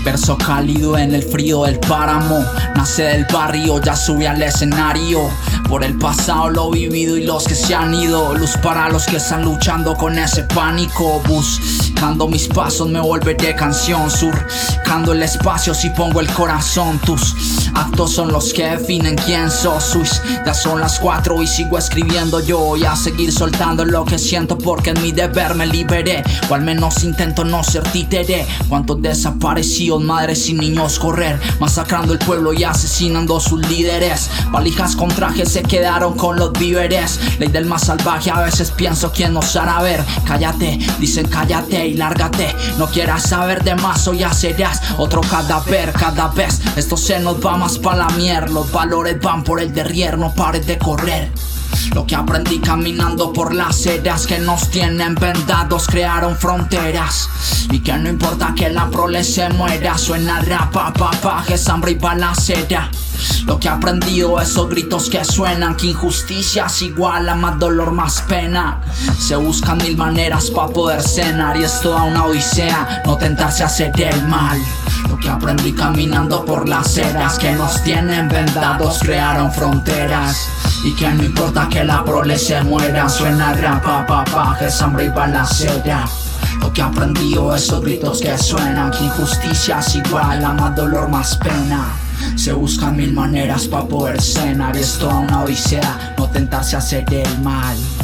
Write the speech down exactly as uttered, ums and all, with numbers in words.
Verso cálido en el frío del páramo. Nace del barrio, ya sube al escenario. Por el pasado, lo vivido y los que se han ido. Luz para los que están luchando con ese pánico. Buscando mis pasos me volveré canción. Surcando el espacio si pongo el corazón. Tus actos son los que definen quién sos. Uy, ya son las cuatro y sigo escribiendo yo. Y a seguir soltando lo que siento porque en mi deber me liberé. O al menos intento no ser títere. Cuántos desaparecidos, madres y niños correr, masacrando el pueblo y asesinando sus líderes. Valijas con trajes se quedaron con los víveres. Ley del más salvaje, a veces pienso quién nos hará ver. Cállate, dicen cállate y lárgate. No quieras saber de más o ya serás otro cadáver cada vez. Esto se nos va más pa' la mierda. Los valores van por el derrier, no pares de correr. Lo que aprendí caminando por las eras que nos tienen vendados crearon fronteras. Y que no importa que la prole se muera. Suena rap, pa, pa, pa, que es hambre y balacera. Lo que he aprendido, esos gritos que suenan, que injusticia es igual a más dolor, más pena. Se buscan mil maneras pa' poder cenar y es toda una odisea no tentarse a hacer el mal. Lo que aprendí caminando por las eras que nos tienen vendados crearon fronteras. Y que no importa que la prole se muera. Suena rap, pa, pa, pa, que es hambre y balacera. Lo que he aprendido, esos gritos que suenan, que injusticia es igual a más dolor, más pena. Se buscan mil maneras pa' poder cenar y es toda una odisea no tentarse a hacer el mal.